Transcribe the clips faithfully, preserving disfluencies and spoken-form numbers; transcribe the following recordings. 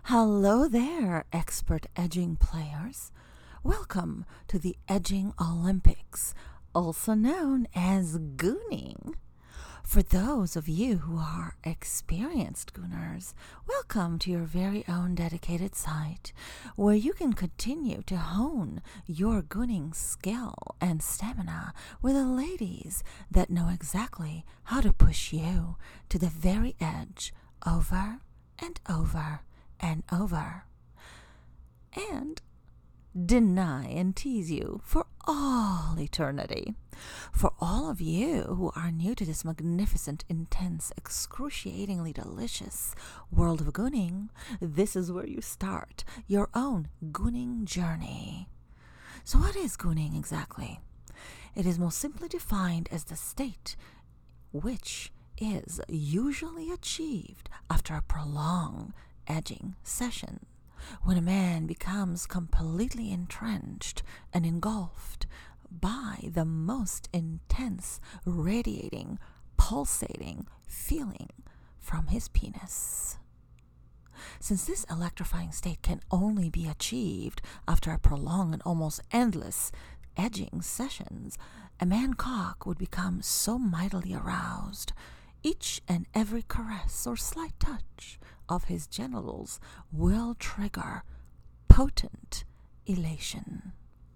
Hello there, expert edging players. Welcome to the Edging Olympics, also known as gooning. For those of you who are experienced gooners, welcome to your very own dedicated site where you can continue to hone your gooning skill and stamina with the ladies that know exactly how to push you to the very edge over and over and over, and deny and tease you for all eternity. For all of you who are new to this magnificent, intense, excruciatingly delicious world of gooning, this is where you start your own gooning journey. So what is gooning exactly? It is most simply defined as the state which is usually achieved after a prolonged edging session, when a man becomes completely entrenched and engulfed by the most intense, radiating, pulsating feeling from his penis. Since this electrifying state can only be achieved after a prolonged and almost endless edging sessions, a man cock would become so mightily aroused, each and every caress or slight touch of his genitals will trigger potent elation.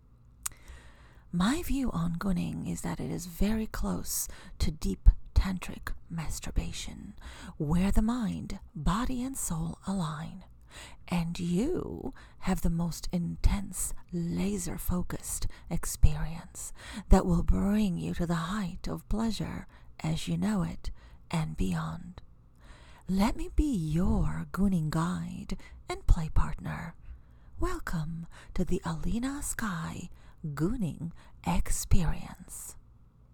My view on gooning is that it is very close to deep tantric masturbation, where the mind, body, and soul align, and you have the most intense, laser-focused experience that will bring you to the height of pleasure as you know it and beyond. Let me be your gooning guide and play partner. Welcome to the Alina Sky Gooning Experience.